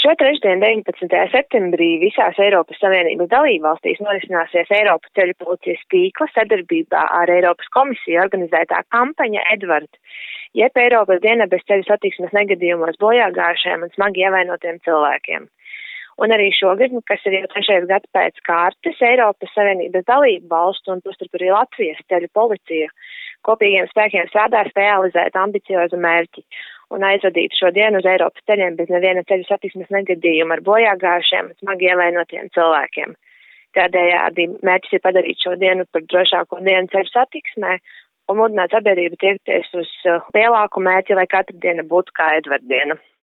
Šo trešdienu, 19. septembrī, visās Eiropas Savienības dalībvalstīs norisināsies Eiropas ceļu policijas tīkla sadarbībā ar Eiropas komisiju organizētā kampaņa Edvard, jeb Eiropas diena bez ceļu satiksmes negadījumos bojāgājušiem un smagi ievainotiem cilvēkiem. Un arī šogad, kas ir jau 3. gads pēc kārtas, Eiropas Savienības dalību valstu un tostarp arī Latvijas ceļu policija kopīgiem spēkiem strādās realizēt ambiciozu mērķi un aizvadīt šo dienu uz Eiropas ceļiem bez neviena ceļu satiksmes negadījuma ar bojāgājušiem un smagi ievainotiem cilvēkiem. Tādējādi mērķis ir padarīt šo dienu par drošāko dienu ceļu satiksmē un mudināt sabiedrību tiekties uz lielāku mērķi, lai katra diena būtu kā Edvarda diena.